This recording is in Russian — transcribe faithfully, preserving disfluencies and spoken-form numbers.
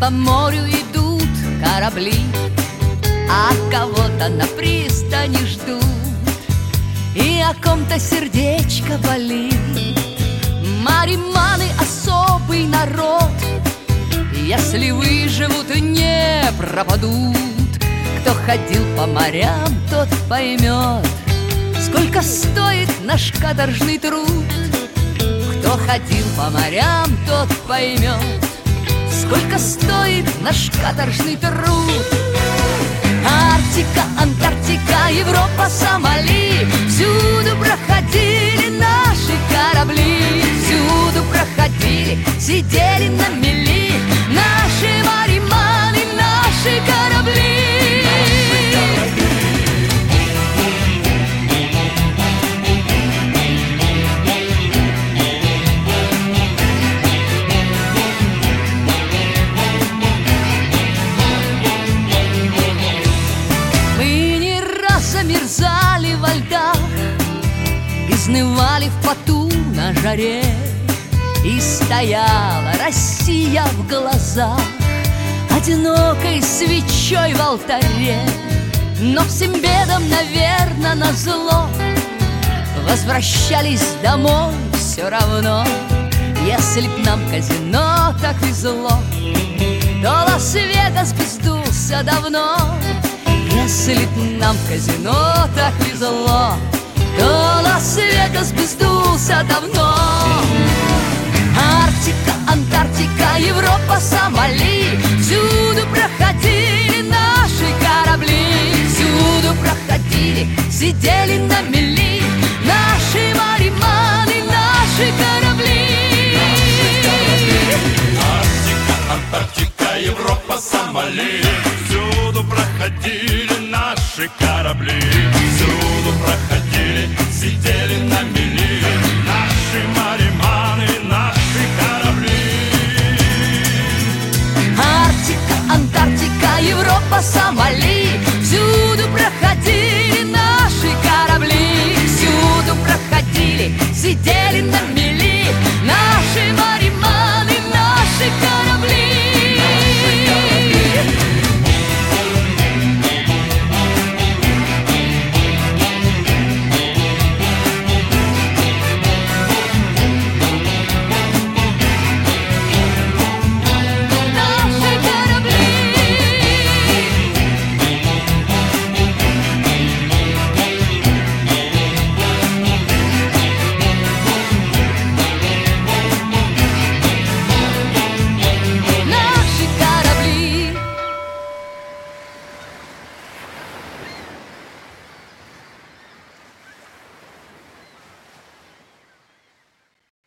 по морю идут корабли, а кого-то на пристани ждут, и о ком-то сердечко болит. Мариманы — особый народ, если выживут, не пропадут. Кто ходил по морям, тот поймет, сколько стоит наш каторжный труд. Кто ходил по морям, тот поймет, сколько стоит наш каторжный труд. Арктика, Антарктика, Европа, Сомали, всюду проходили наши корабли. Всюду проходили, сидели на мели наши мариманы, наши корабли. Замерзали во льдах, изнывали в поту на жаре, и стояла Россия в глазах одинокой свечой в алтаре. Но всем бедам, наверно, назло возвращались домой все равно. Если б нам казино так везло, то Лас-Вегас бы сдулся давно. Если б нам казино так везло, то Лас-Вегас бы сдулся давно. Арктика, Антарктика, Европа, Сомали, всюду проходили наши корабли. Всюду проходили, сидели на мели наши мариманы, наши корабли. Арктика, Антарктика, Европа, Сомали, всюду проходили наши корабли. Всюду проходили.